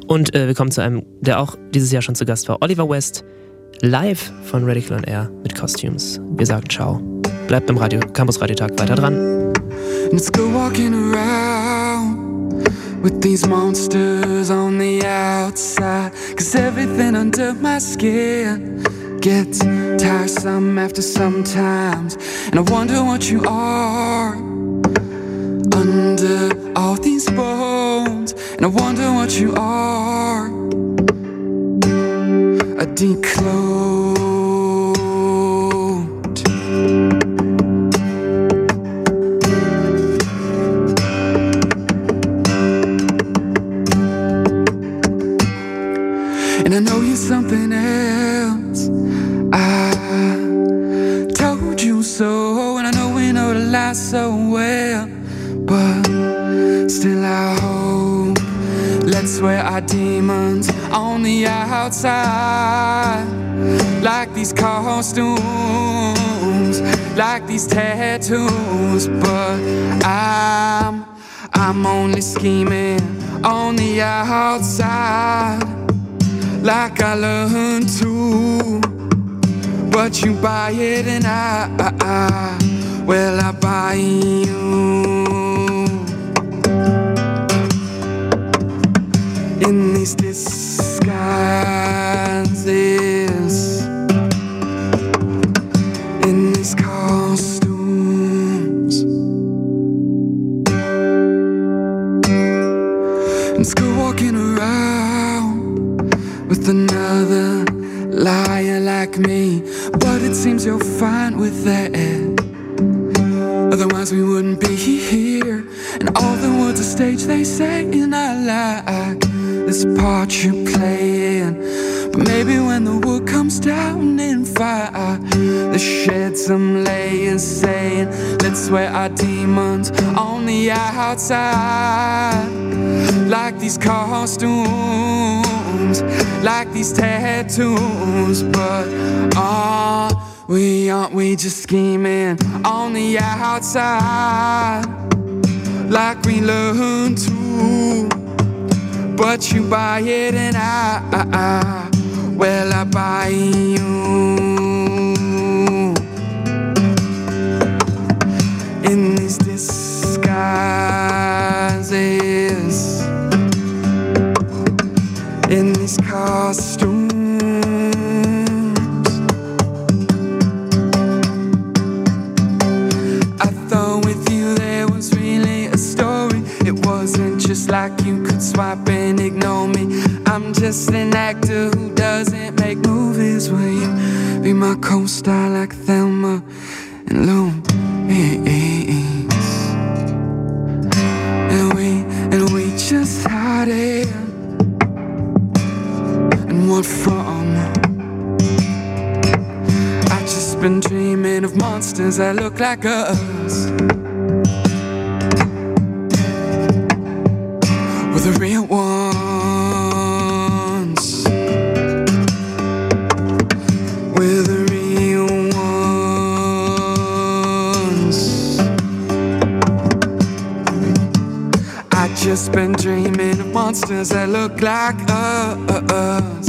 Und äh, wir kommen zu einem, der auch dieses Jahr schon zu Gast war, Oliver West, live von Radical on Air mit Costumes. Wir sagen ciao. Bleibt beim Radio, Campus Radiotag weiter dran. Let's go walking around with these monsters on the outside, 'cause everything under my skin gets tiresome after sometimes. And I wonder what you are under all these bones. And I wonder what you are, a decloned. And I know you're something else, I told you so. And I know we know the lie so well, but still I hope. Let's wear our demons on the outside, like these costumes, like these tattoos. But I'm, I'm only scheming on the outside, like I learned to. But you buy it and I, I, I well, I buy you. In these disguises, in these costumes. Let's go walking around with another liar like me, but it seems you're fine with that. Otherwise we wouldn't be here, and all the words are stage they say. And I like this part you're playing, but maybe when the wood comes down in fire, let's shed some layers, saying let's wear our demons on the outside, like these costumes, like these tattoos. But are we, aren't we just scheming on the outside, like we learned to? But you buy it and I, I, I well, I buy you. In these disguises, in these costumes. I thought with you there was really a story. It wasn't just like you could swipe and ignore me. I'm just an actor who doesn't make movies. Will you be my co-star like Thelma and Louise? And we, and we just hide it. And what from? I've just been dreaming of monsters that look like us, with the real ones, with the real ones. I just been dreaming of monsters that look like us,